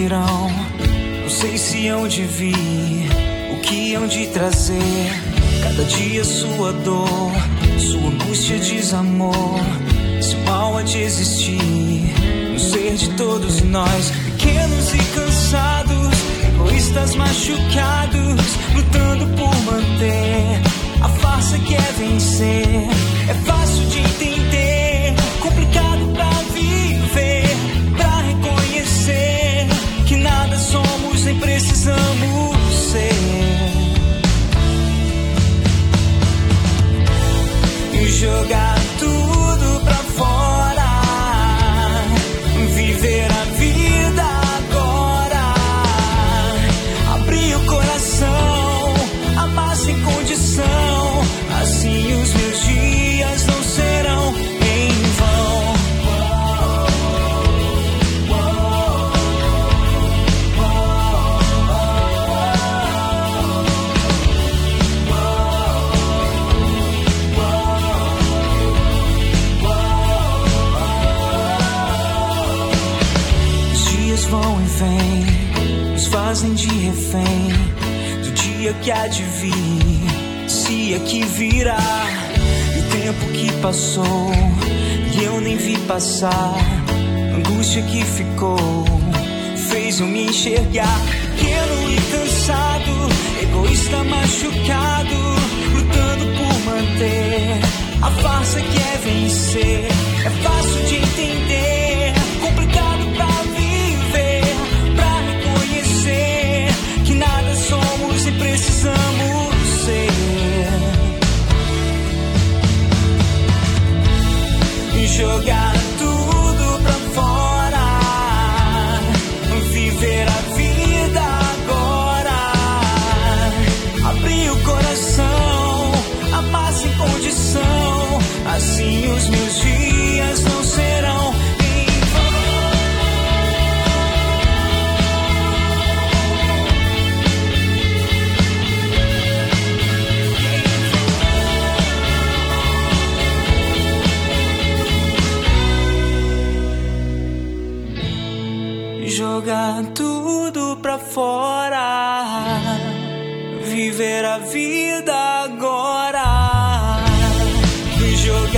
virão, não sei se hão de vir, o que hão de trazer. Cada dia sua dor, sua angústia, desamor. Se o mal há de existir no ser de todos nós, pequenos e cansados, egoístas machucados, lutando por manter a farsa que é vencer. É fácil de entender, complicado pra viver, pra reconhecer que nada somos nem precisamos ser. E jogar tudo pra fora, viver a vida agora, abrir o coração, amar sem condição. Assim os meus dias não serão em vão. Os dias vão e vêm, nos fazem de refém do dia que há de vir, se é que virá. E o tempo que passou e eu nem vi passar, a angústia que ficou fez eu me enxergar. Pequeno e cansado, egoísta machucado, lutando por manter a farsa que é vencer. É fácil de entender, complicado pra viver, pra reconhecer que nada somos e precisamos ser. Jogar tudo pra fora, viver a vida agora, abrir o coração, amar sem condição. Assim os meus dias não serão em vão. Jogar tudo pra fora, viver a vida agora. Jogar